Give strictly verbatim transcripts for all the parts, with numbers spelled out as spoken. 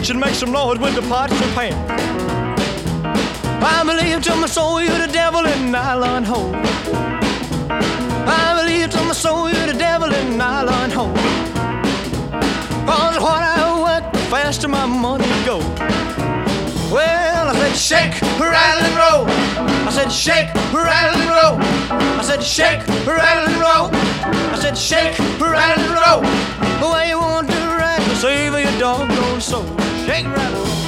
should make some noise with the pots and pans. I believe to my soul you're the devil in nylon hole. I believe to my soul you're the devil in nylon hole. Cause what I work, the faster my money goes. Well, I said shake, rattle and roll. I said shake, rattle and roll. I said shake, rattle and roll. I said shake, rattle and roll. The way you want to ride to save your doggone soul. Shake, rattle, roll.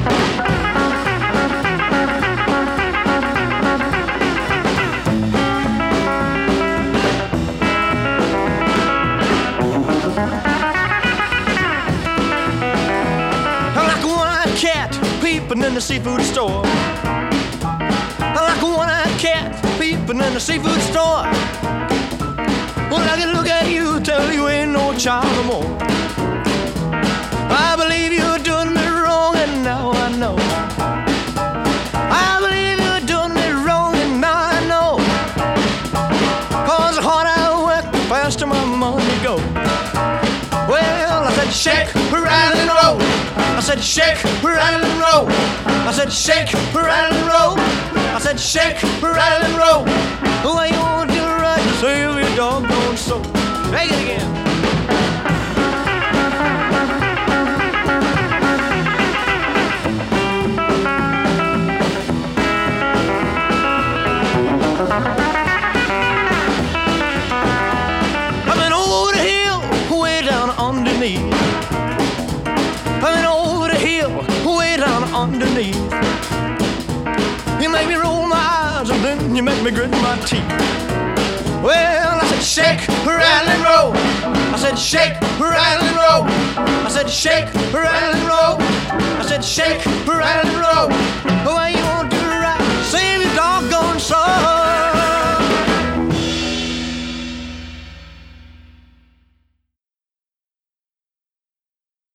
Like a one-eyed cat peeping in the seafood store. Like a one-eyed cat peeping in the seafood store. Well, I can look at you, tell you ain't no child no more. I believe you're doing me wrong, and now I know. I believe you're doing me wrong, and now I know. Cause the harder I work, the faster my money goes. Well, I said shake, rattle and roll. I said shake, rattle and roll. I said shake, rattle and roll. I said shake, rattle and roll. The way you want to ride to save your doggone soul. Take it again. I've been over the hill, way down underneath. I've been over the hill, way down underneath. You make me roll my eyes and then you make me grit my teeth. Well, I said shake, rattle and roll. I said shake, rattle and roll. I said shake, rattle and roll. I said shake, rattle and roll. The way